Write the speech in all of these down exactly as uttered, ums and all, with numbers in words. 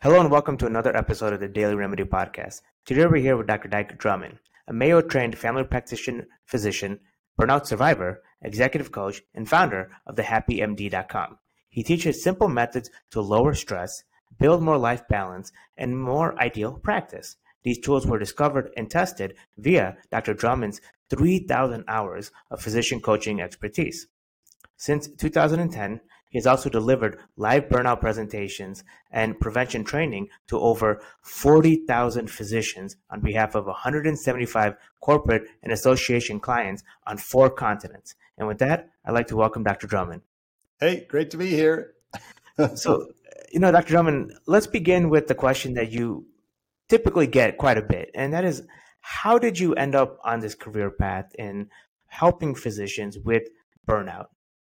Hello and welcome to another episode of the Daily Remedy Podcast. Today we're here with Doctor Dyke Drummond, a Mayo-trained family practitioner, physician, burnout survivor, executive coach, and founder of the happy M D dot com. He teaches simple methods to lower stress, build more life balance, and more ideal practice. These tools were discovered and tested via Doctor Drummond's three thousand hours of physician coaching expertise. Since two thousand ten, he has also delivered live burnout presentations and prevention training to over forty thousand physicians on behalf of one hundred seventy-five corporate and association clients on four continents. And with that, I'd like to welcome Doctor Drummond. Hey, great to be here. So, you know, Doctor Drummond, let's begin with the question that you typically get quite a bit, and that is, how did you end up on this career path in helping physicians with burnout?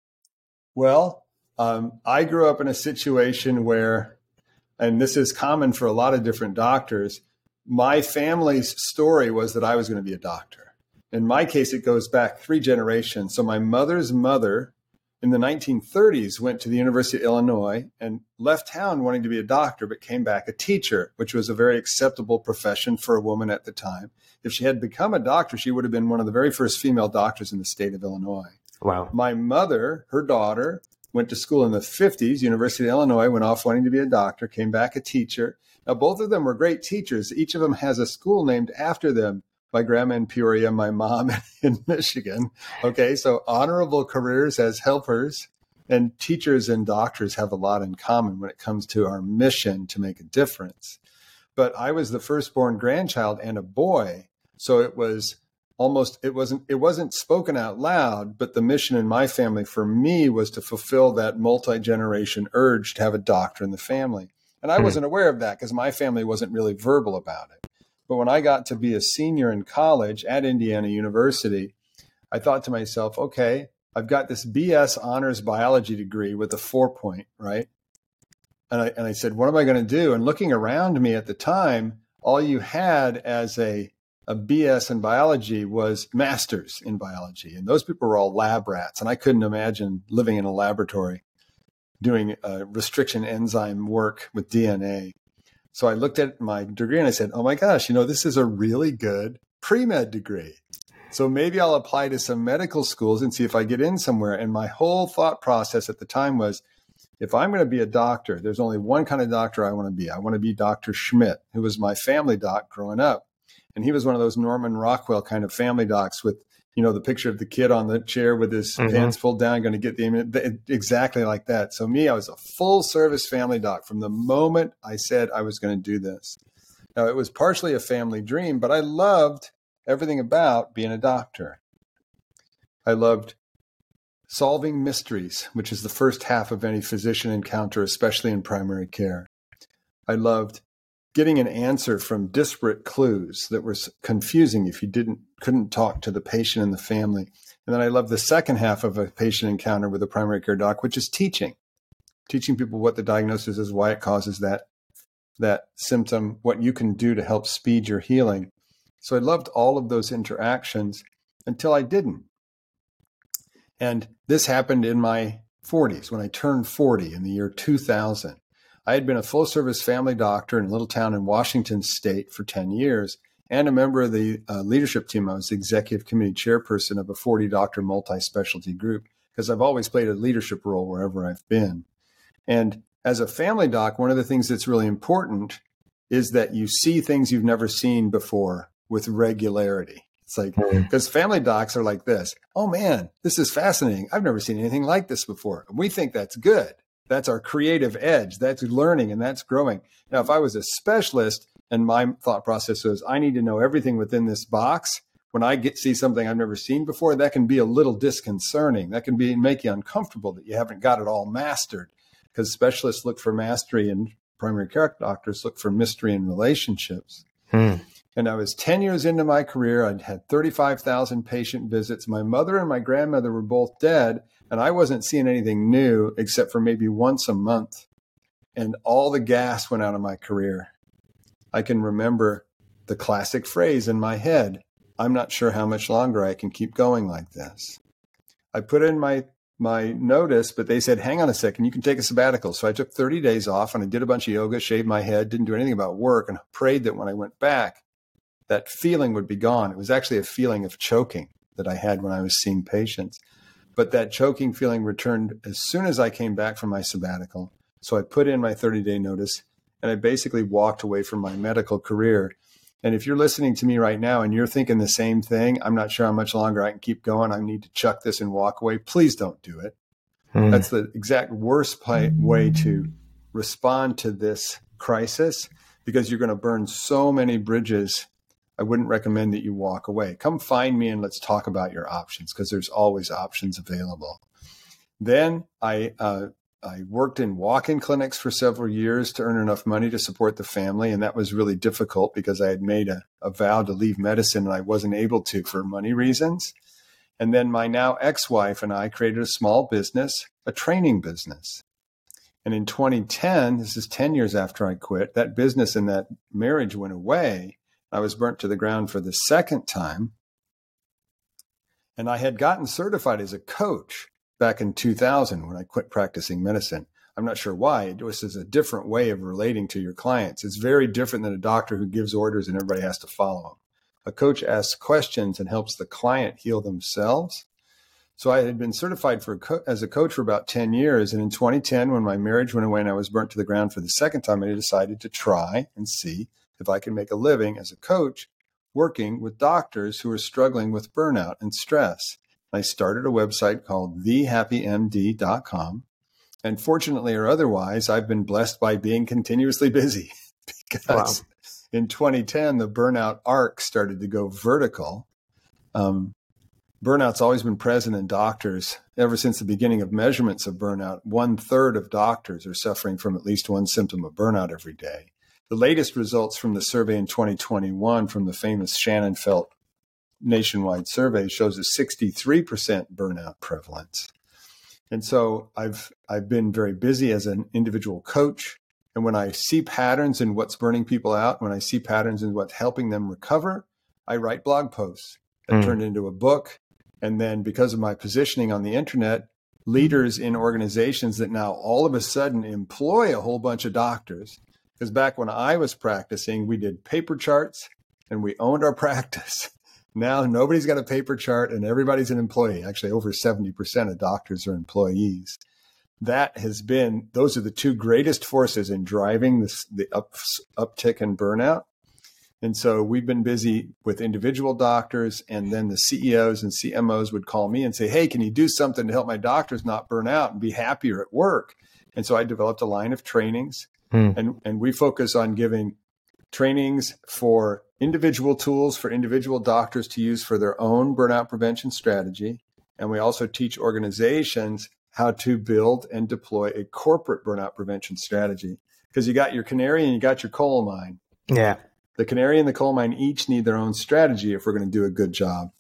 Well, um, I grew up in a situation where, and this is common for a lot of different doctors, my family's story was that I was going to be a doctor. In my case, it goes back three generations. So my mother's mother in the nineteen thirties went to the University of Illinois and left town wanting to be a doctor, but came back a teacher, which was a very acceptable profession for a woman at the time. If she had become a doctor, she would have been one of the very first female doctors in the state of Illinois. Wow. My mother, her daughter, went to school in the fifties, University of Illinois, went off wanting to be a doctor, came back a teacher. Now, both of them were great teachers. Each of them has a school named after them. My grandma in Peoria, my mom in Michigan. Okay, so honorable careers as helpers, and teachers and doctors have a lot in common when it comes to our mission to make a difference. But I was the firstborn grandchild and a boy, so it was almost, it wasn't, it wasn't spoken out loud, but the mission in my family for me was to fulfill that multi-generation urge to have a doctor in the family. And I wasn't aware of that because my family wasn't really verbal about it. But when I got to be a senior in college at Indiana University, I thought to myself, okay, I've got this B S honors biology degree with a four point, right? And I, and I said, what am I going to do? And looking around me at the time, all you had as a a B S in biology was masters in biology. And those people were all lab rats. And I couldn't imagine living in a laboratory doing uh, restriction enzyme work with D N A. So I looked at my degree and I said, oh my gosh, you know, this is a really good pre-med degree. So maybe I'll apply to some medical schools and see if I get in somewhere. And my whole thought process at the time was, if I'm going to be a doctor, there's only one kind of doctor I want to be. I want to be Doctor Schmidt, who was my family doc growing up. And he was one of those Norman Rockwell kind of family docs with, you know, the picture of the kid on the chair with his mm-hmm. pants pulled down, going to get the exactly like that. So me, I was a full service family doc from the moment I said I was going to do this. Now, it was partially a family dream, but I loved everything about being a doctor. I loved solving mysteries, which is the first half of any physician encounter, especially in primary care. I loved getting an answer from disparate clues that were confusing if you didn't couldn't talk to the patient and the family. And then I love the second half of a patient encounter with a primary care doc, which is teaching, teaching people what the diagnosis is, why it causes that, that symptom, what you can do to help speed your healing. So I loved all of those interactions until I didn't. And this happened in my forties, when I turned forty in the year two thousand. I had been a full-service family doctor in a little town in Washington State for ten years and a member of the uh, leadership team. I was the executive committee chairperson of a forty-doctor multi-specialty group because I've always played a leadership role wherever I've been. And as a family doc, one of the things that's really important is that you see things you've never seen before with regularity. It's like, because family docs are like this. Oh, man, this is fascinating. I've never seen anything like this before. And we think that's good. That's our creative edge. That's learning and that's growing. Now, if I was a specialist and my thought process was, I need to know everything within this box, when I get see something I've never seen before, that can be a little disconcerting. That can be make you uncomfortable that you haven't got it all mastered, because specialists look for mastery and primary care doctors look for mystery in relationships. Hmm. And I was ten years into my career. I'd had thirty-five thousand patient visits. My mother and my grandmother were both dead, and I wasn't seeing anything new except for maybe once a month. And all the gas went out of my career. I can remember the classic phrase in my head, I'm not sure how much longer I can keep going like this. I put in my my notice, but they said, hang on a second, you can take a sabbatical. So I took thirty days off and I did a bunch of yoga, shaved my head, didn't do anything about work, and prayed that when I went back, that feeling would be gone. It was actually a feeling of choking that I had when I was seeing patients. But that choking feeling returned as soon as I came back from my sabbatical. So I put in my thirty-day notice and I basically walked away from my medical career. And if you're listening to me right now and you're thinking the same thing, I'm not sure how much longer I can keep going. I need to chuck this and walk away. Please don't do it. Mm. That's the exact worst play, way to respond to this crisis, because you're going to burn so many bridges. I wouldn't recommend that you walk away. Come find me and let's talk about your options, because there's always options available. Then I uh, I worked in walk-in clinics for several years to earn enough money to support the family. And that was really difficult because I had made a, a vow to leave medicine and I wasn't able to for money reasons. And then my now ex-wife and I created a small business, a training business. And in twenty ten, this is ten years after I quit, that business and that marriage went away. I was burnt to the ground for the second time. And I had gotten certified as a coach back in two thousand when I quit practicing medicine. I'm not sure why. It was a different way of relating to your clients. It's very different than a doctor who gives orders and everybody has to follow them. A coach asks questions and helps the client heal themselves. So I had been certified for a co- as a coach for about ten years. And in twenty ten, when my marriage went away and I was burnt to the ground for the second time, I decided to try and see if I could make a living as a coach working with doctors who are struggling with burnout and stress. I started a website called the happy M D dot com. And fortunately or otherwise, I've been blessed by being continuously busy because wow. in twenty ten, the burnout arc started to go vertical. Um, burnout's always been present in doctors. Ever since the beginning of measurements of burnout, one third of doctors are suffering from at least one symptom of burnout every day. The latest results from the survey in twenty twenty-one from the famous Shannon Felt nationwide survey shows a sixty-three percent burnout prevalence. And so I've I've been very busy as an individual coach. And when I see patterns in what's burning people out, when I see patterns in what's helping them recover, I write blog posts that mm. turned into a book. And then because of my positioning on the internet, leaders in organizations that now all of a sudden employ a whole bunch of doctors. Because back when I was practicing, we did paper charts and we owned our practice. Now nobody's got a paper chart and everybody's an employee. Actually, over seventy percent of doctors are employees. That has been, those are the two greatest forces in driving this, the up, uptick in burnout. And so we've been busy with individual doctors, and then the C E Os and C M Os would call me and say, hey, can you do something to help my doctors not burn out and be happier at work? And so I developed a line of trainings hmm. and, and we focus on giving trainings for individual tools for individual doctors to use for their own burnout prevention strategy. And we also teach organizations how to build and deploy a corporate burnout prevention strategy. Because you got your canary and you got your coal mine. Yeah. The canary and the coal mine each need their own strategy if we're going to do a good job.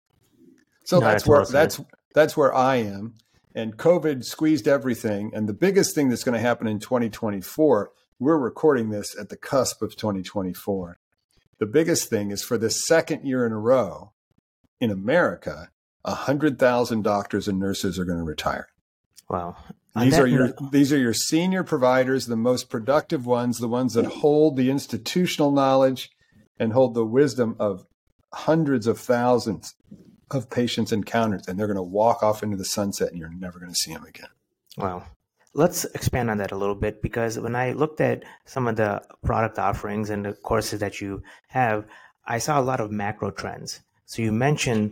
So no, that's, that's where awesome. that's that's where I am. And COVID squeezed everything. And the biggest thing that's going to happen in twenty twenty-four, we're recording this at the cusp of twenty twenty-four. The biggest thing is for the second year in a row in America, one hundred thousand doctors and nurses are going to retire. Wow. These are your these are your senior providers, the most productive ones, the ones that hold the institutional knowledge and hold the wisdom of hundreds of thousands of patients encounters. And they're going to walk off into the sunset and you're never going to see them again. Wow. Let's expand on that a little bit, because when I looked at some of the product offerings and the courses that you have, I saw a lot of macro trends. So you mentioned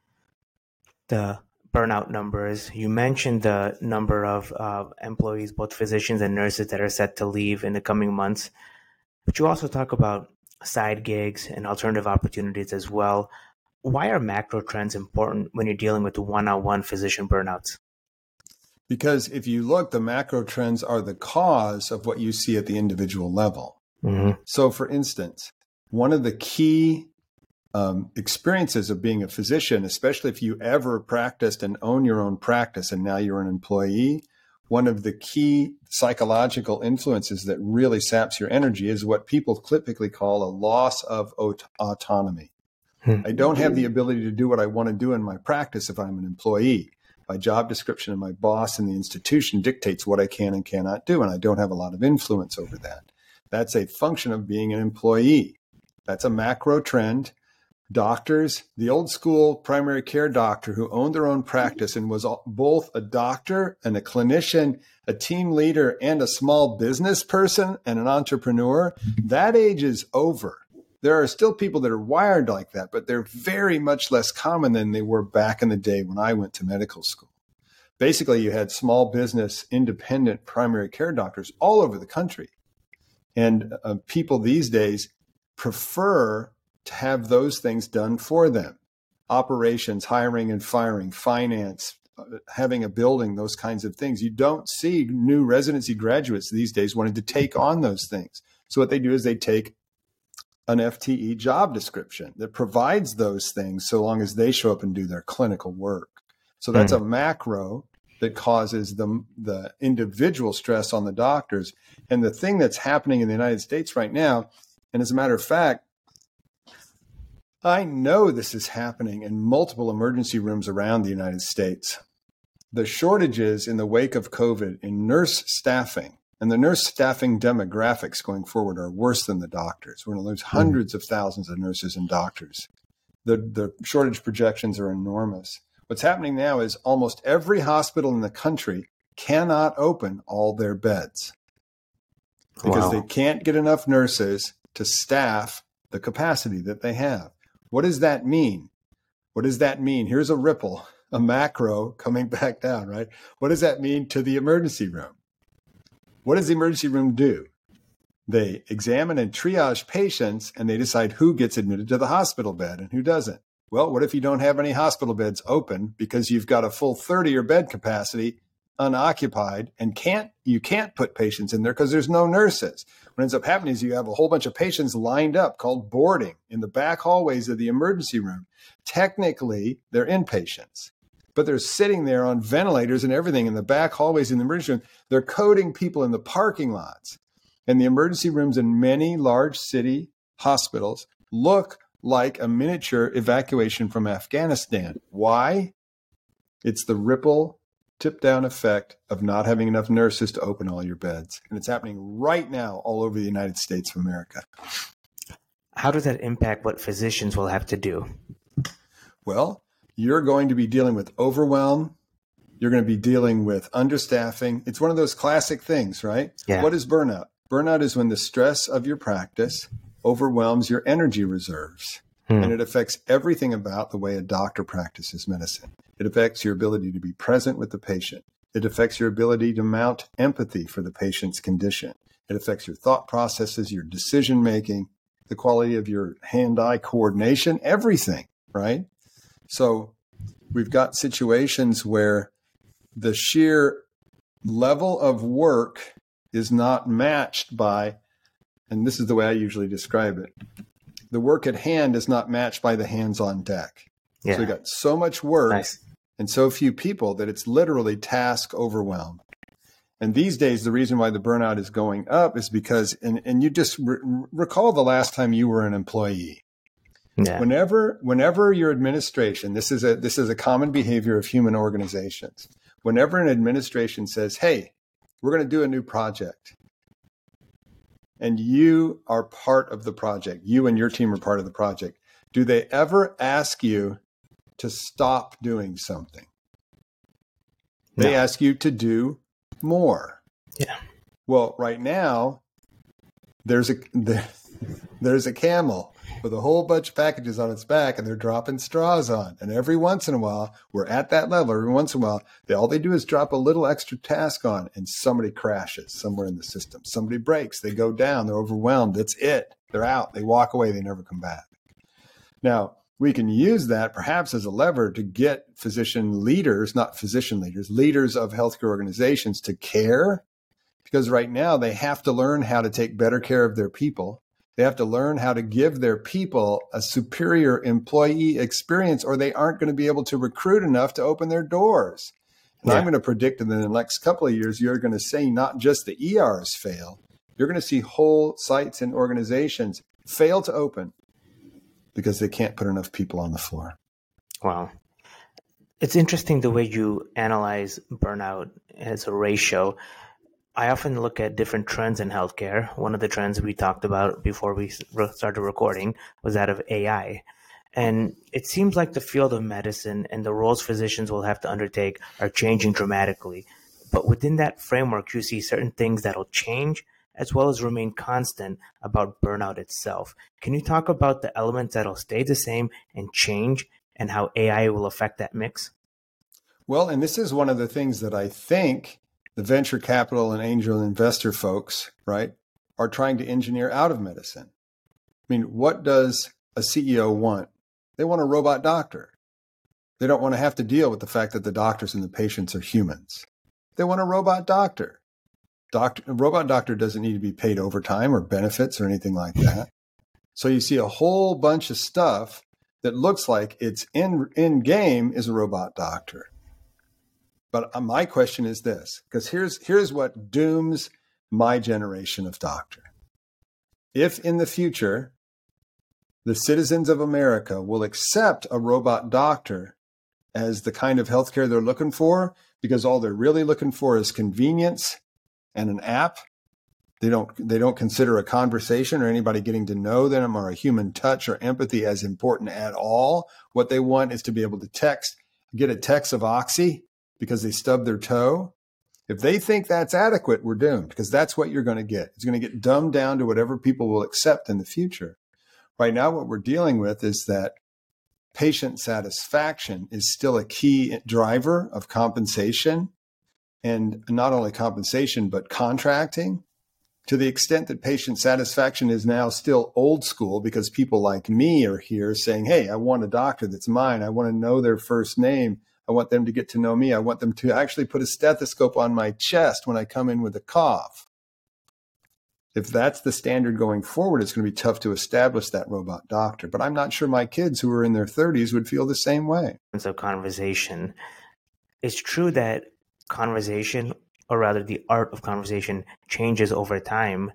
the burnout numbers. You mentioned the number of uh, employees, both physicians and nurses, that are set to leave in the coming months. But you also talk about side gigs and alternative opportunities as well. Why are macro trends important when you're dealing with one-on-one physician burnouts? Because if you look, the macro trends are the cause of what you see at the individual level. Mm-hmm. So for instance, one of the key um, experiences of being a physician, especially if you ever practiced and own your own practice and now you're an employee, one of the key psychological influences that really saps your energy is what people typically call a loss of aut- autonomy. Mm-hmm. I don't have the ability to do what I want to do in my practice if I'm an employee. My job description and my boss in the institution dictates what I can and cannot do, and I don't have a lot of influence over that. That's a function of being an employee. That's a macro trend. Doctors, the old school primary care doctor who owned their own practice and was both a doctor and a clinician, a team leader, and a small business person and an entrepreneur, that age is over. There are still people that are wired like that, but they're very much less common than they were back in the day when I went to medical school. Basically, you had small business, independent primary care doctors all over the country. And uh, people these days prefer to have those things done for them. Operations, hiring and firing, finance, uh, having a building, those kinds of things. You don't see new residency graduates these days wanting to take on those things. So what they do is they take an F T E job description that provides those things so long as they show up and do their clinical work. So that's mm-hmm. a macro that causes the, the individual stress on the doctors. And the thing that's happening in the United States right now, and as a matter of fact, I know this is happening in multiple emergency rooms around the United States. The shortages in the wake of COVID in nurse staffing and the nurse staffing demographics going forward are worse than the doctors. We're going to lose hundreds of thousands of nurses and doctors. The, the shortage projections are enormous. What's happening now is almost every hospital in the country cannot open all their beds because wow. they can't get enough nurses to staff the capacity that they have. What does that mean? What does that mean? Here's a ripple, a macro coming back down, right? What does that mean to the emergency room? What does the emergency room do? They examine and triage patients, and they decide who gets admitted to the hospital bed and who doesn't. Well, what if you don't have any hospital beds open because you've got a full thirty-year bed capacity unoccupied and can't you can't put patients in there because there's no nurses? What ends up happening is you have a whole bunch of patients lined up called boarding in the back hallways of the emergency room. Technically, they're inpatients, but they're sitting there on ventilators and everything in the back hallways in the emergency room. They're coding people in the parking lots. And the emergency rooms in many large city hospitals look like a miniature evacuation from Afghanistan. Why? It's the ripple tip-down effect of not having enough nurses to open all your beds. And it's happening right now all over the United States of America. How does that impact what physicians will have to do? Well, you're going to be dealing with overwhelm. You're going to be dealing with understaffing. It's one of those classic things, right? Yeah. What is burnout? Burnout is when the stress of your practice overwhelms your energy reserves. Hmm. And it affects everything about the way a doctor practices medicine. It affects your ability to be present with the patient. It affects your ability to mount empathy for the patient's condition. It affects your thought processes, your decision-making, the quality of your hand-eye coordination, everything, right? So we've got situations where the sheer level of work is not matched by, and this is the way I usually describe it, the work at hand is not matched by the hands on deck. Yeah. So we've got so much work nice. and so few people that it's literally task overwhelm. And these days, the reason why the burnout is going up is because, and, and you just re- recall the last time you were an employee. Yeah. Whenever, whenever your administration, this is a this is a common behavior of human organizations. Whenever an administration says, "Hey, we're going to do a new project," and you are part of the project, you and your team are part of the project, do they ever ask you to stop doing something? They no. ask you to do more. Yeah. Well, right now, there's a there, there's a camel with a whole bunch of packages on its back, and they're dropping straws on. And every once in a while, we're at that level. Every once in a while, they, all they do is drop a little extra task on, and somebody crashes somewhere in the system. Somebody breaks. They go down. They're overwhelmed. That's it. They're out. They walk away. They never come back. Now, we can use that perhaps as a lever to get physician leaders, not physician leaders, leaders of healthcare organizations to care, because right now they have to learn how to take better care of their people. They have to learn how to give their people a superior employee experience, or they aren't going to be able to recruit enough to open their doors. And yeah. I'm going to predict that in the next couple of years, you're going to see not just the E Rs fail, you're going to see whole sites and organizations fail to open because they can't put enough people on the floor. Wow. It's interesting the way you analyze burnout as a ratio. I often look at different trends in healthcare. One of the trends we talked about before we started recording was that of A I. And it seems like the field of medicine and the roles physicians will have to undertake are changing dramatically. But within that framework, you see certain things that'll change as well as remain constant about burnout itself. Can you talk about the elements that'll stay the same and change and how A I will affect that mix? Well, and this is one of the things that I think the venture capital and angel investor folks, right, are trying to engineer out of medicine. I mean, what does a C E O want? They want a robot doctor. They don't want to have to deal with the fact that the doctors and the patients are humans. They want a robot doctor. Doctor, a robot doctor doesn't need to be paid overtime or benefits or anything like that. So you see a whole bunch of stuff that looks like it's in, in game is a robot doctor. But my question is this, because here's, here's what dooms my generation of doctor. If in the future, the citizens of America will accept a robot doctor as the kind of healthcare they're looking for, because all they're really looking for is convenience and an app. They don't, they don't consider a conversation or anybody getting to know them or a human touch or empathy as important at all. What they want is to be able to text, get a text of oxy because they stubbed their toe. If they think that's adequate, we're doomed, because that's what you're going to get. It's going to get dumbed down to whatever people will accept in the future. Right now, what we're dealing with is that patient satisfaction is still a key driver of compensation, and not only compensation, but contracting, to the extent that patient satisfaction is now still old school because people like me are here saying, hey, I want a doctor that's mine. I want to know their first name. I want them to get to know me. I want them to actually put a stethoscope on my chest when I come in with a cough. If that's the standard going forward, it's going to be tough to establish that robot doctor. But I'm not sure my kids who are in their thirties would feel the same way. So conversation. It's true that conversation, or rather the art of conversation, changes over time.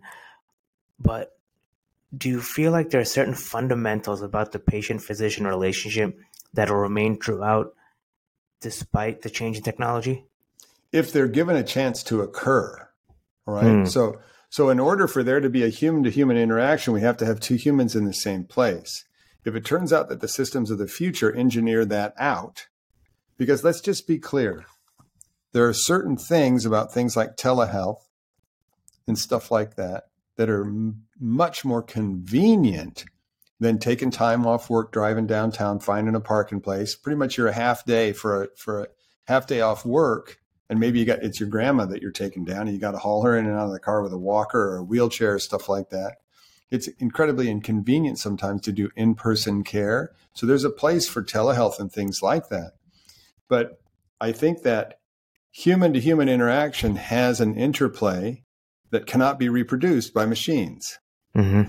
But do you feel like there are certain fundamentals about the patient-physician relationship that will remain throughout despite the change in technology? If they're given a chance to occur, right? Hmm. So, so in order for there to be a human-to-human interaction, we have to have two humans in the same place. If it turns out that the systems of the future engineer that out, because let's just be clear, there are certain things about things like telehealth and stuff like that that are m- much more convenient than taking time off work, driving downtown, finding a parking place. Pretty much you're a half day for a, for a half day off work. And maybe you got, it's your grandma that you're taking down and you got to haul her in and out of the car with a walker or a wheelchair or stuff like that. It's incredibly inconvenient sometimes to do in-person care. So there's a place for telehealth and things like that. But I think that human to human interaction has an interplay that cannot be reproduced by machines. Mm-hmm.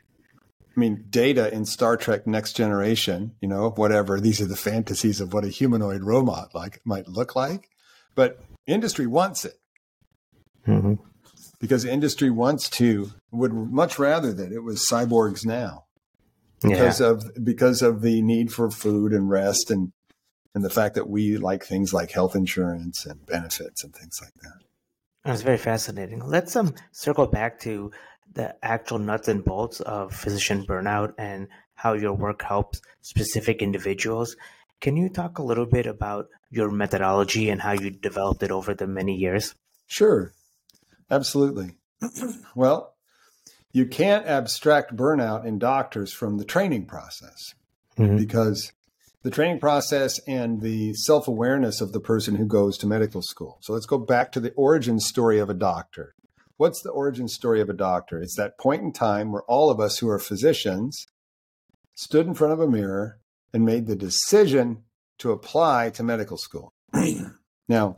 I mean, Data in Star Trek Next Generation, you know, whatever, these are the fantasies of what a humanoid robot like might look like. But industry wants it. Mm-hmm. Because industry wants to, would much rather that it was cyborgs now. Because Yeah. of because of the need for food and rest and and the fact that we like things like health insurance and benefits and things like that. That's very fascinating. Let's um circle back to the actual nuts and bolts of physician burnout and how your work helps specific individuals. Can you talk a little bit about your methodology and how you developed it over the many years? Sure, absolutely. Well, you can't abstract burnout in doctors from the training process, Mm-hmm. because the training process and the self-awareness of the person who goes to medical school. So let's go back to the origin story of a doctor. What's the origin story of a doctor? It's that point in time where all of us who are physicians stood in front of a mirror and made the decision to apply to medical school. Now,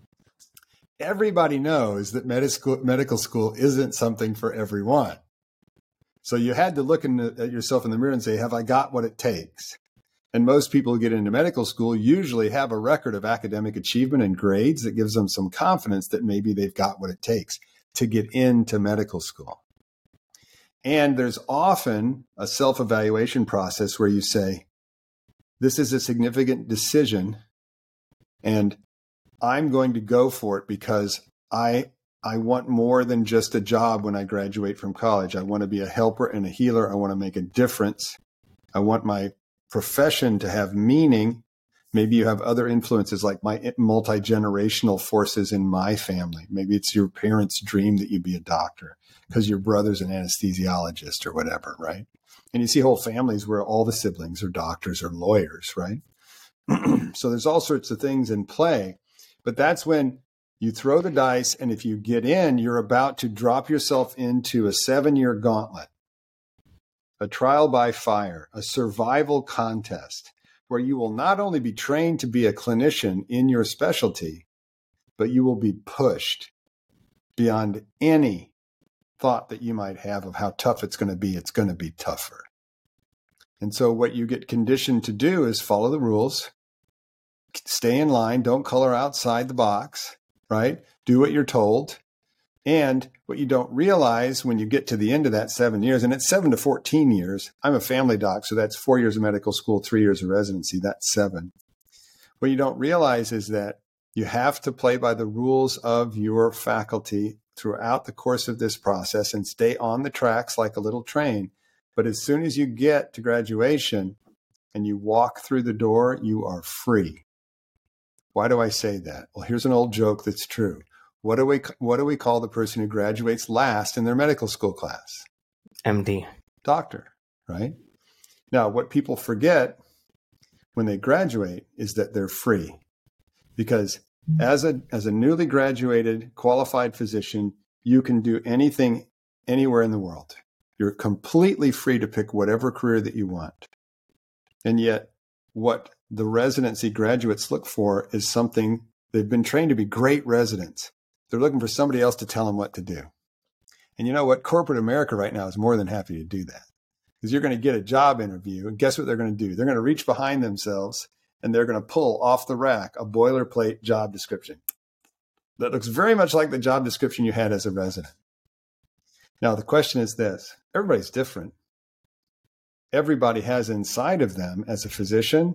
everybody knows that medical medical school isn't something for everyone. So you had to look in the, at yourself in the mirror and say, have I got what it takes? And most people who get into medical school usually have a record of academic achievement and grades that gives them some confidence that maybe they've got what it takes to get into medical school. And there's often a self-evaluation process where you say, this is a significant decision And I'm going to go for it because I I want more than just a job when I graduate from college. I want to be a helper and a healer. I want to make a difference. I want my profession to have meaning. Maybe you have other influences like my multi-generational forces in my family. Maybe it's your parents' dream that you be a doctor because your brother's an anesthesiologist or whatever, right? And you see whole families where all the siblings are doctors or lawyers, right? So there's all sorts of things in play. But that's when you throw the dice, and if you get in, you're about to drop yourself into a seven-year gauntlet, a trial by fire, a survival contest, where you will not only be trained to be a clinician in your specialty, but you will be pushed beyond any thought that you might have of how tough it's going to be. It's going to be tougher. And so what you get conditioned to do is follow the rules, stay in line, don't color outside the box, right? Do what you're told. And what you don't realize when you get to the end of that seven years, and it's seven to fourteen years, I'm a family doc, so that's four years of medical school, three years of residency, that's seven. What you don't realize is that you have to play by the rules of your faculty throughout the course of this process and stay on the tracks like a little train. But as soon as you get to graduation and you walk through the door, you are free. Why do I say that? Well, here's an old joke that's true. What do we what do we call the person who graduates last in their medical school class? M D. Doctor, right? Now, what people forget when they graduate is that they're free. Because as a as a newly graduated qualified physician, you can do anything anywhere in the world. You're completely free to pick whatever career that you want. And yet, what the residency graduates look for is something they've been trained to be great residents. They're looking for somebody else to tell them what to do. And you know what? Corporate America right now is more than happy to do that. Because you're going to get a job interview, and guess what they're going to do? They're going to reach behind themselves, and they're going to pull off the rack a boilerplate job description that looks very much like the job description you had as a resident. Now, the question is this. Everybody's different. Everybody has inside of them, as a physician,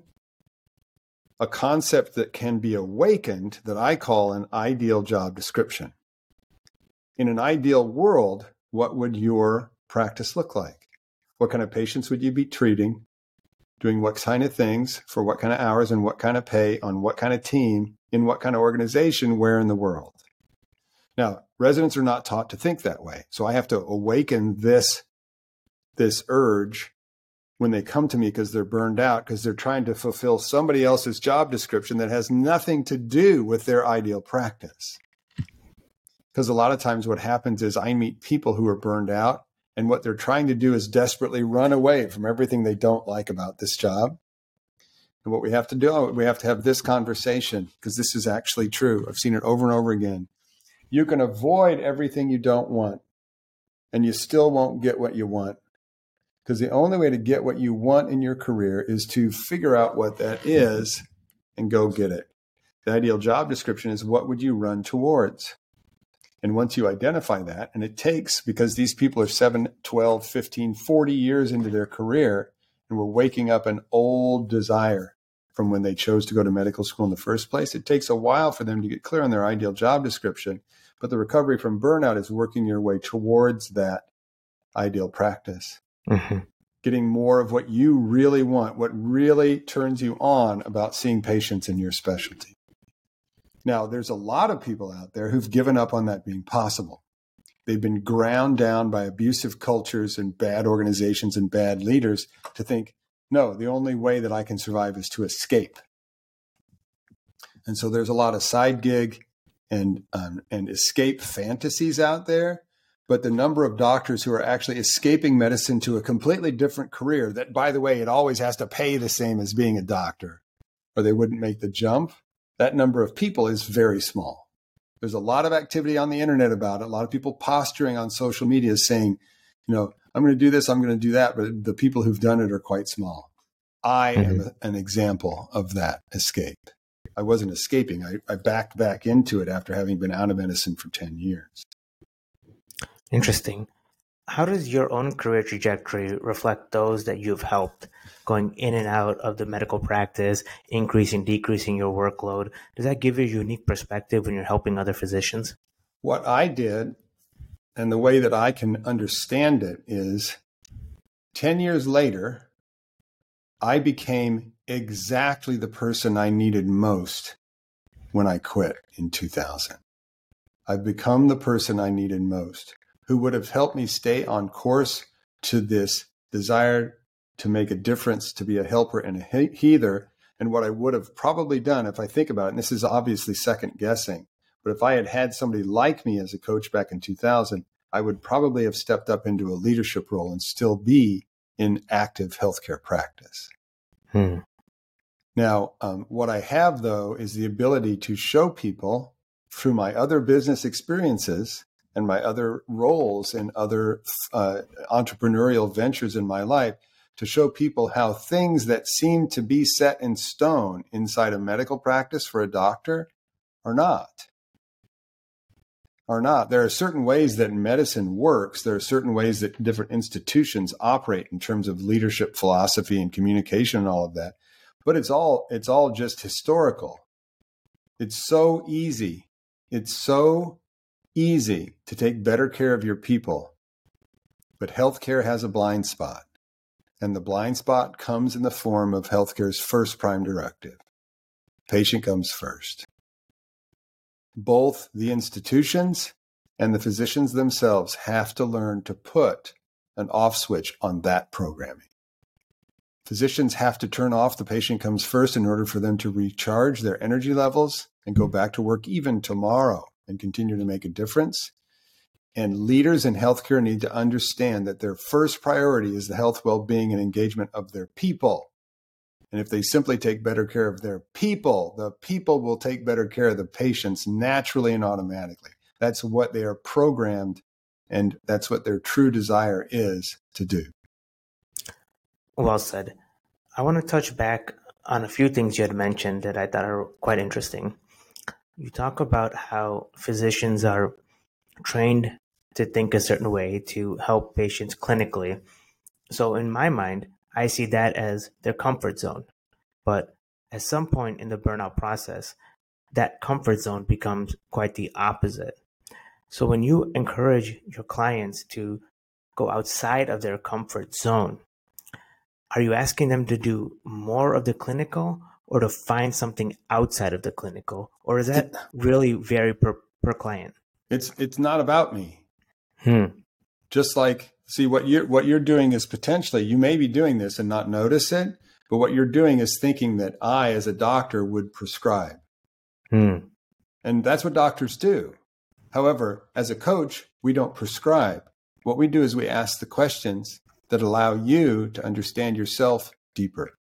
a concept that can be awakened that I call an ideal job description. In an ideal world, what would your practice look like? What kind of patients would you be treating? Doing what kind of things for what kind of hours and what kind of pay on what kind of team in what kind of organization where in the world? Now, residents are not taught to think that way. So I have to awaken this, this urge when they come to me because they're burned out, because they're trying to fulfill somebody else's job description that has nothing to do with their ideal practice. Because a lot of times what happens is I meet people who are burned out, and what they're trying to do is desperately run away from everything they don't like about this job. And what we have to do, we have to have this conversation, because this is actually true. I've seen it over and over again. You can avoid everything you don't want, and you still won't get what you want. Because the only way to get what you want in your career is to figure out what that is and go get it. The ideal job description is what would you run towards? And once you identify that, and it takes, because these people are seven, twelve, fifteen, forty years into their career, and we're waking up an old desire from when they chose to go to medical school in the first place, it takes a while for them to get clear on their ideal job description. But the recovery from burnout is working your way towards that ideal practice. Mm-hmm. Getting more of what you really want, what really turns you on about seeing patients in your specialty. Now, there's a lot of people out there who've given up on that being possible. They've been ground down by abusive cultures and bad organizations and bad leaders to think, no, the only way that I can survive is to escape. And so there's a lot of side gig and um, and escape fantasies out there. But the number of doctors who are actually escaping medicine to a completely different career that, by the way, it always has to pay the same as being a doctor, or they wouldn't make the jump, that number of people is very small. There's a lot of activity on the internet about it. A lot of people posturing on social media saying, you know, I'm going to do this, I'm going to do that. But the people who've done it are quite small. I mm-hmm. am an example of that escape. I wasn't escaping. I, I backed back into it after having been out of medicine for ten years. Interesting. How does your own career trajectory reflect those that you've helped, going in and out of the medical practice, increasing, decreasing your workload? Does that give you a unique perspective when you're helping other physicians? What I did, and the way that I can understand it, is ten years later, I became exactly the person I needed most when I quit in two thousand. I've become the person I needed most, who would have helped me stay on course to this desire to make a difference, to be a helper and a healer. And what I would have probably done, if I think about it, and this is obviously second guessing, but if I had had somebody like me as a coach back in two thousand, I would probably have stepped up into a leadership role and still be in active healthcare practice. Hmm. Now, um, what I have, though, is the ability to show people through my other business experiences and my other roles in other uh, entrepreneurial ventures in my life, to show people how things that seem to be set in stone inside a medical practice for a doctor are not. Are not. There are certain ways that medicine works. There are certain ways that different institutions operate in terms of leadership philosophy and communication and all of that. But it's all it's all just historical. It's so easy. It's so easy to take better care of your people. But healthcare has a blind spot. And the blind spot comes in the form of healthcare's first prime directive. Patient comes first. Both the institutions and the physicians themselves have to learn to put an off switch on that programming. Physicians have to turn off the patient comes first in order for them to recharge their energy levels and go back to work even tomorrow and continue to make a difference. And leaders in healthcare need to understand that their first priority is the health, well-being, and engagement of their people. And if they simply take better care of their people, the people will take better care of the patients naturally and automatically. That's what they are programmed, and that's what their true desire is to do. Well said. I want to touch back on a few things you had mentioned that I thought are quite interesting. You talk about how physicians are trained to think a certain way to help patients clinically. So in my mind, I see that as their comfort zone. But at some point in the burnout process, that comfort zone becomes quite the opposite. So when you encourage your clients to go outside of their comfort zone, are you asking them to do more of the clinical or to find something outside of the clinical? Or is that really vary per, per client? It's it's not about me. Hmm. Just like, see, what you're, what you're doing is potentially, you may be doing this and not notice it, but what you're doing is thinking that I, as a doctor, would prescribe. Hmm. And that's what doctors do. However, as a coach, we don't prescribe. What we do is we ask the questions that allow you to understand yourself deeper.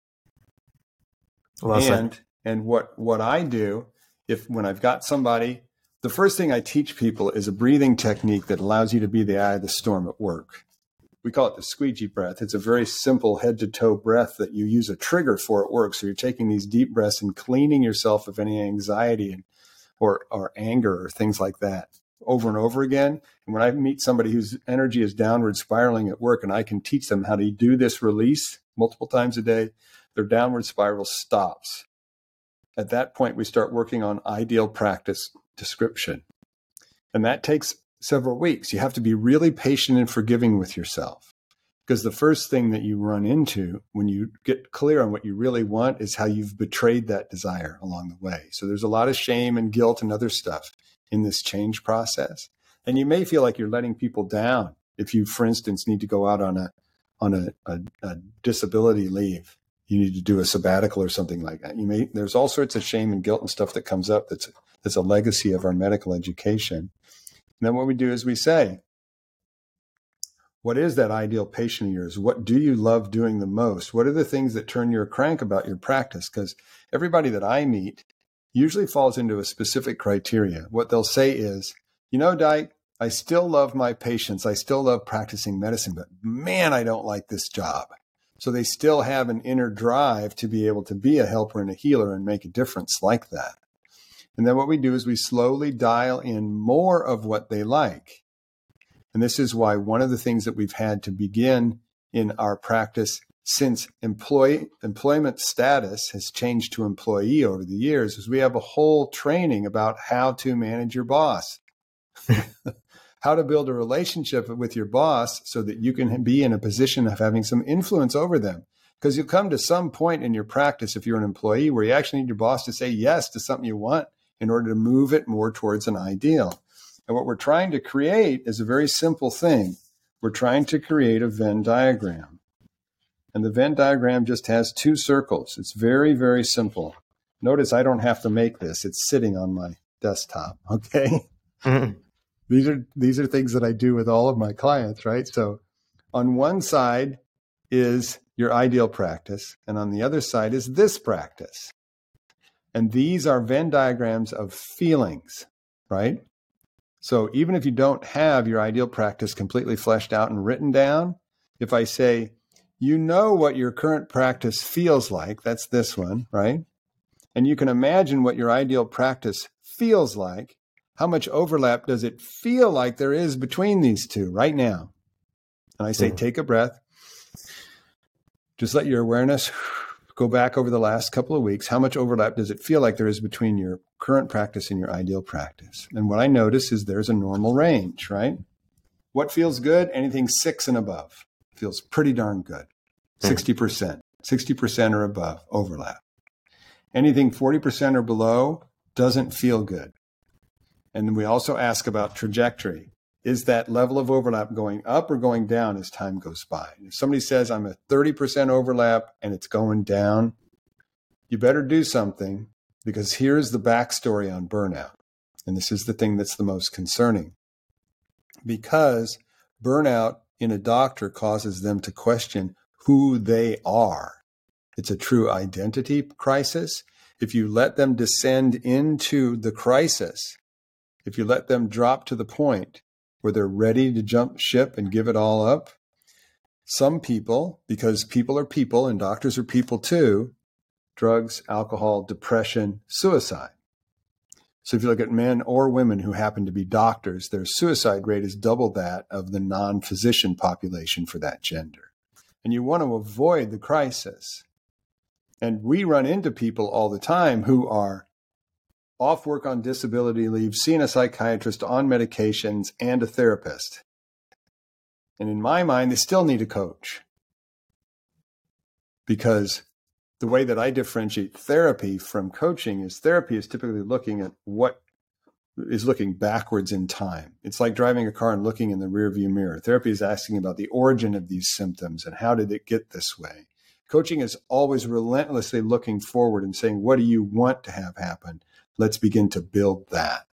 Well and said. and what what I do, if when I've got somebody, the first thing I teach people is a breathing technique that allows you to be the eye of the storm at work. We call it the squeegee breath. It's a very simple head to toe breath that you use a trigger for at work. So you're taking these deep breaths and cleaning yourself of any anxiety and, or, or anger or things like that over and over again. And when I meet somebody whose energy is downward spiraling at work and I can teach them how to do this release multiple times a day, their downward spiral stops. At that point, we start working on ideal practice description. And that takes several weeks. You have to be really patient and forgiving with yourself, because the first thing that you run into when you get clear on what you really want is how you've betrayed that desire along the way. So there's a lot of shame and guilt and other stuff in this change process. And you may feel like you're letting people down if you, for instance, need to go out on a on a, a, a disability leave. You need to do a sabbatical or something like that. You may there's all sorts of shame and guilt and stuff that comes up that's that's a legacy of our medical education. And then what we do is we say, what is that ideal patient of yours? What do you love doing the most? What are the things that turn your crank about your practice? Because everybody that I meet usually falls into a specific criteria. What they'll say is, you know, Dyke, I still love my patients. I still love practicing medicine, but man, I don't like this job. So they still have an inner drive to be able to be a helper and a healer and make a difference like that. And then what we do is we slowly dial in more of what they like. And this is why one of the things that we've had to begin in our practice since employee employment status has changed to employee over the years is we have a whole training about how to manage your boss, how to build a relationship with your boss so that you can be in a position of having some influence over them. Because you'll come to some point in your practice, if you're an employee, where you actually need your boss to say yes to something you want in order to move it more towards an ideal. And what we're trying to create is a very simple thing. We're trying to create a Venn diagram. And the Venn diagram just has two circles. It's very, very simple. Notice I don't have to make this. It's sitting on my desktop, okay? Mm-hmm. These are these are things that I do with all of my clients, right? So on one side is your ideal practice, and on the other side is this practice. And these are Venn diagrams of feelings, right? So even if you don't have your ideal practice completely fleshed out and written down, if I say, you know what your current practice feels like, that's this one, right? And you can imagine what your ideal practice feels like. How much overlap does it feel like there is between these two right now? And I say, mm. take a breath. Just let your awareness go back over the last couple of weeks. How much overlap does it feel like there is between your current practice and your ideal practice? And what I notice is there's a normal range, right? What feels good? Anything six and above feels pretty darn good. sixty percent, sixty percent or above overlap. Anything forty percent or below doesn't feel good. And then we also ask about trajectory. Is that level of overlap going up or going down as time goes by? If somebody says I'm a thirty percent overlap and it's going down, you better do something, because here's the backstory on burnout. And this is the thing that's the most concerning. Because burnout in a doctor causes them to question who they are. It's a true identity crisis. If you let them descend into the crisis, if you let them drop to the point where they're ready to jump ship and give it all up, some people, because people are people and doctors are people too, drugs, alcohol, depression, suicide. So if you look at men or women who happen to be doctors, their suicide rate is double that of the non-physician population for that gender. And you want to avoid the crisis. And we run into people all the time who are off work on disability leave, seeing a psychiatrist, on medications, and a therapist. And in my mind, they still need a coach. Because the way that I differentiate therapy from coaching is therapy is typically looking at what is looking backwards in time. It's like driving a car and looking in the rearview mirror. Therapy is asking about the origin of these symptoms and how did it get this way. Coaching is always relentlessly looking forward and saying, what do you want to have happen? Let's begin to build that.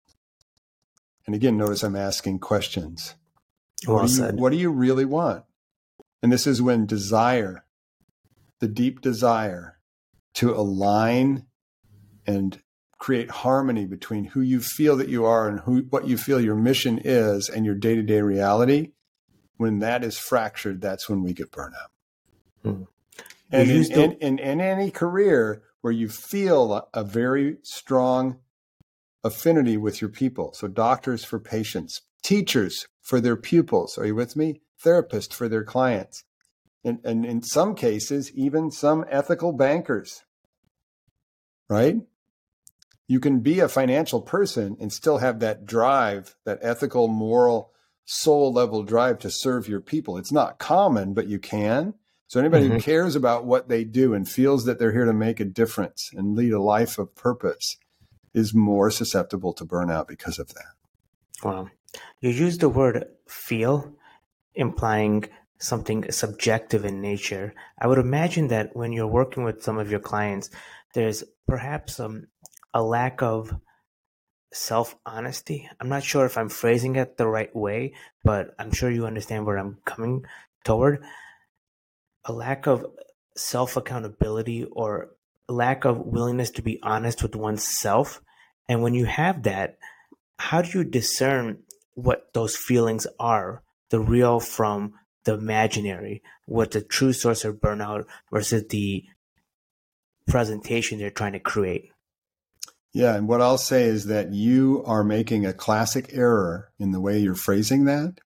And again, notice I'm asking questions. Well what, do you, said. what do you really want? And this is when desire, the deep desire to align and create harmony between who you feel that you are and who, what you feel your mission is and your day-to-day reality, when that is fractured, that's when we get burnout. Hmm. And in, the- in, in, in any career where you feel a very strong affinity with your people, so doctors for patients, teachers for their pupils, are you with me? Therapists for their clients. And, and in some cases, even some ethical bankers, right? You can be a financial person and still have that drive, that ethical, moral, soul level drive to serve your people. It's not common, but you can. So anybody mm-hmm. who cares about what they do and feels that they're here to make a difference and lead a life of purpose is more susceptible to burnout because of that. Wow. You use the word feel, implying something subjective in nature. I would imagine that when you're working with some of your clients, there's perhaps um, a lack of self-honesty. I'm not sure if I'm phrasing it the right way, but I'm sure you understand where I'm coming toward. A lack of self-accountability or lack of willingness to be honest with oneself. And when you have that, how do you discern what those feelings are, the real from the imaginary, what the true source of burnout versus the presentation they're trying to create? Yeah, and what I'll say is that you are making a classic error in the way you're phrasing that.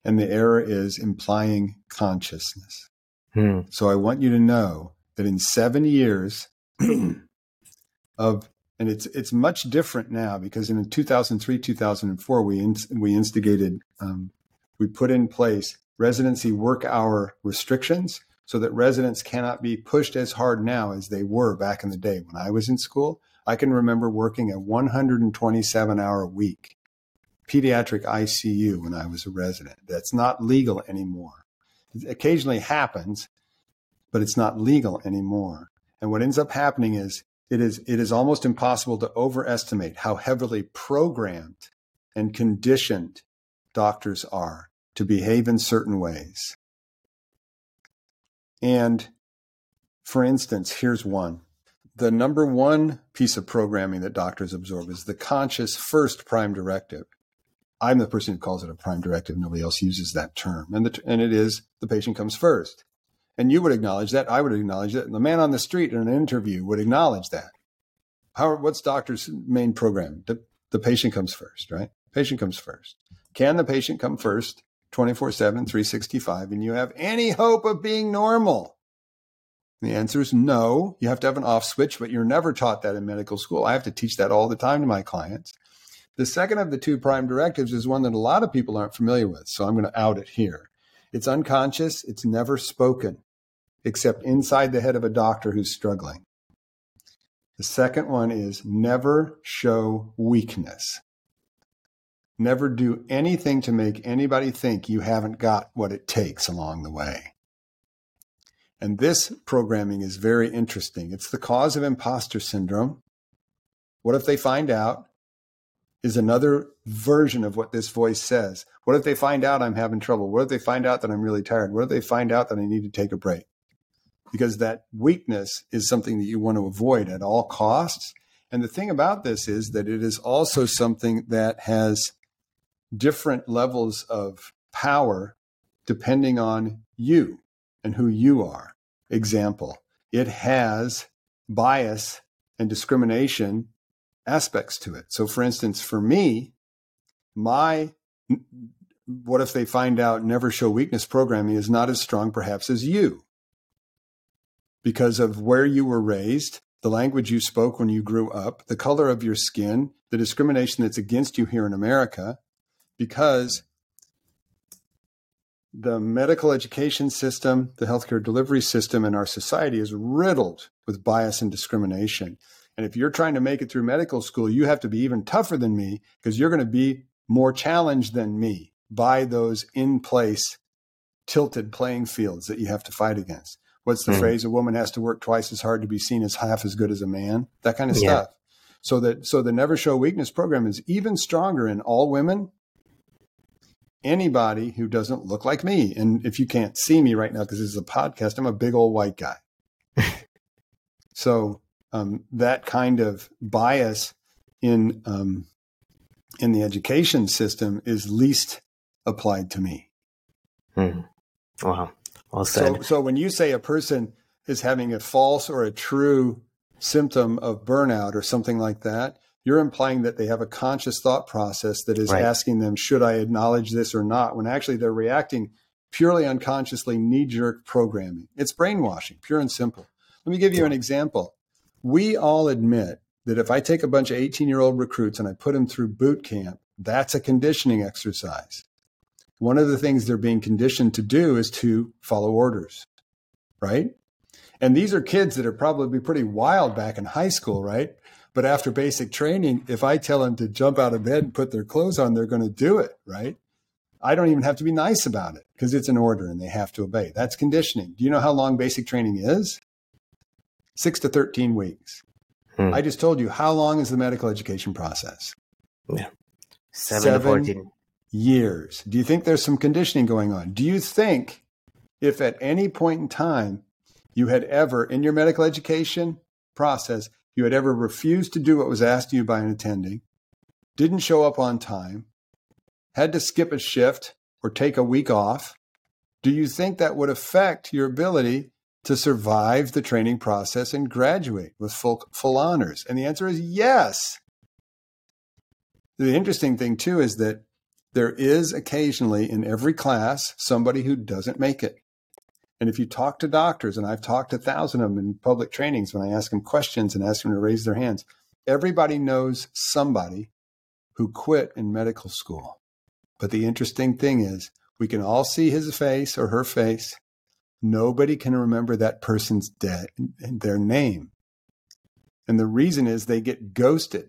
And the error is implying consciousness. Hmm. So I want you to know that in seven years of, and it's it's much different now, because in two thousand three, two thousand four, we in, we instigated, um, we put in place residency work hour restrictions so that residents cannot be pushed as hard now as they were back in the day. When I was in school, I can remember working a one hundred twenty-seven hour week, pediatric I C U when I was a resident. That's not legal anymore. It occasionally happens, but it's not legal anymore. And what ends up happening is it is it is almost impossible to overestimate how heavily programmed and conditioned doctors are to behave in certain ways. And for instance, here's one. The number one piece of programming that doctors absorb is the conscious first prime directive. I'm the person who calls it a prime directive. Nobody else uses that term. And, the, and it is the patient comes first. And you would acknowledge that. I would acknowledge that. And the man on the street in an interview would acknowledge that. How, what's doctor's main program? The, the patient comes first, right? Patient comes first. Can the patient come first twenty-four seven, three sixty-five, and you have any hope of being normal? The answer is no. You have to have an off switch, but you're never taught that in medical school. I have to teach that all the time to my clients. The second of the two prime directives is one that a lot of people aren't familiar with, so I'm going to out it here. It's unconscious. It's never spoken, except inside the head of a doctor who's struggling. The second one is never show weakness. Never do anything to make anybody think you haven't got what it takes along the way. And this programming is very interesting. It's the cause of imposter syndrome. What if they find out is another version of what this voice says? What if they find out I'm having trouble? What if they find out that I'm really tired? What if they find out that I need to take a break? Because that weakness is something that you want to avoid at all costs. And the thing about this is that it is also something that has different levels of power depending on you and who you are. Example, it has bias and discrimination aspects to it. So for instance, for me, my what if they find out never show weakness programming is not as strong perhaps as you, because of where you were raised, the language you spoke when you grew up, the color of your skin, the discrimination that's against you here in America, because the medical education system, the healthcare delivery system in our society is riddled with bias and discrimination. And if you're trying to make it through medical school, you have to be even tougher than me, because you're going to be more challenged than me by those in-place tilted playing fields that you have to fight against. What's the mm. phrase? A woman has to work twice as hard to be seen as half as good as a man. That kind of yeah. stuff. So that so the Never Show Weakness program is even stronger in all women. Anybody who doesn't look like me. And if you can't see me right now, because this is a podcast, I'm a big old white guy. So um, that kind of bias in um, in the education system is least applied to me. Hmm. Wow. Well said. So, so when you say a person is having a false or a true symptom of burnout or something like that, you're implying that they have a conscious thought process that is right. asking them, should I acknowledge this or not? When actually they're reacting purely unconsciously, knee-jerk programming. It's brainwashing, pure and simple. Let me give you an example. We all admit that if I take a bunch of eighteen-year-old recruits and I put them through boot camp, that's a conditioning exercise. One of the things they're being conditioned to do is to follow orders, right? And these are kids that are probably pretty wild back in high school, right? But after basic training, if I tell them to jump out of bed and put their clothes on, they're going to do it, right? I don't even have to be nice about it because it's an order and they have to obey. That's conditioning. Do you know how long basic training is? Six to thirteen weeks. Hmm. I just told you, how long is the medical education process? Yeah. Seven, Seven to fourteen. Years. Do you think there's some conditioning going on? Do you think if at any point in time you had ever, in your medical education process, you had ever refused to do what was asked of you by an attending, didn't show up on time, had to skip a shift or take a week off, do you think that would affect your ability to survive the training process and graduate with full, full honors? And the answer is yes. The interesting thing, too, is that there is occasionally in every class somebody who doesn't make it. And if you talk to doctors, and I've talked to a thousand of them in public trainings when I ask them questions and ask them to raise their hands, everybody knows somebody who quit in medical school. But the interesting thing is, we can all see his face or her face. Nobody can remember that person's dead, their name. And the reason is they get ghosted.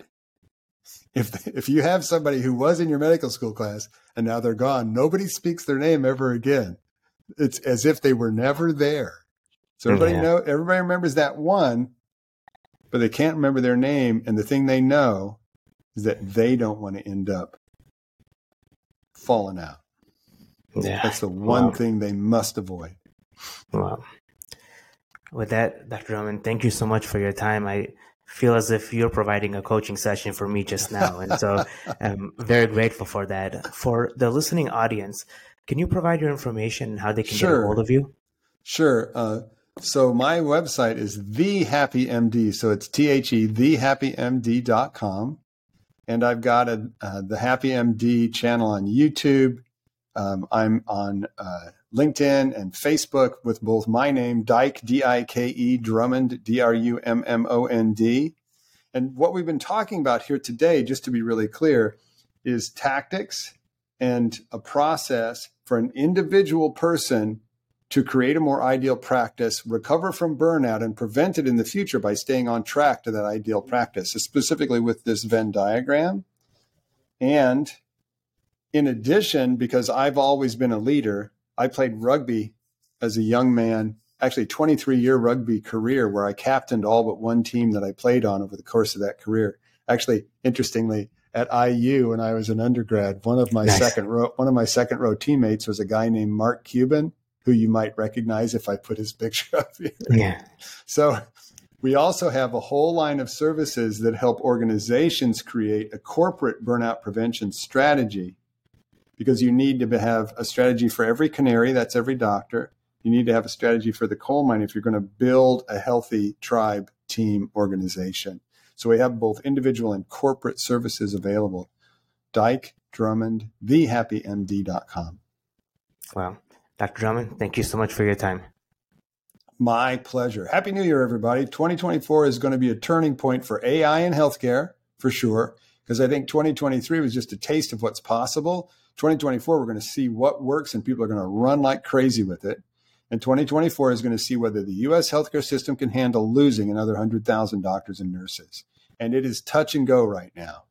If if you have somebody who was in your medical school class and now they're gone, nobody speaks their name ever again. It's as if they were never there. So everybody yeah. know everybody remembers that one, but they can't remember their name. And the thing they know is that they don't want to end up falling out. Yeah. That's the one wow. thing they must avoid. Wow. With that, Doctor Drummond, thank you so much for your time. I feel as if you're providing a coaching session for me just now. And so I'm very grateful for that. For the listening audience, can you provide your information and how they can sure. get a hold of you? Sure. Uh, so my website is The Happy M D. So it's T H E, the happy M D dot com. And I've got a, uh, the Happy M D channel on YouTube. Um, I'm on uh, LinkedIn and Facebook with both my name, Dike, D I K E, Drummond, D R U M M O N D. And what we've been talking about here today, just to be really clear, is tactics and a process for an individual person to create a more ideal practice, recover from burnout, and prevent it in the future by staying on track to that ideal practice, specifically with this Venn diagram. And in addition, because I've always been a leader, I played rugby as a young man, actually a twenty-three year rugby career where I captained all but one team that I played on over the course of that career. Actually, interestingly, at I U when I was an undergrad, one of my nice. second row, one of my second row teammates was a guy named Mark Cuban, who you might recognize if I put his picture up here. Yeah. So we also have a whole line of services that help organizations create a corporate burnout prevention strategy, because you need to have a strategy for every canary, that's every doctor. You need to have a strategy for the coal mine if you're going to build a healthy tribe team organization. So we have both individual and corporate services available. Dike Drummond, the happy M D dot com. Wow. Doctor Drummond, thank you so much for your time. My pleasure. Happy New Year, everybody. twenty twenty-four is going to be a turning point for A I in healthcare, for sure, because I think twenty twenty-three was just a taste of what's possible. twenty twenty-four, we're going to see what works, and people are going to run like crazy with it. And twenty twenty-four is going to see whether the U S healthcare system can handle losing another one hundred thousand doctors and nurses. And it is touch and go right now.